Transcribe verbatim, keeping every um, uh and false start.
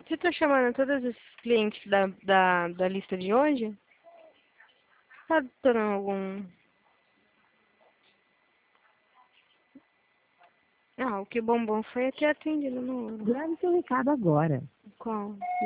Você tá chamando todos os clientes da, da, da lista de hoje? Tá dando algum... Ah, o que bombom foi ter atendido no... Grave seu recado agora. Qual?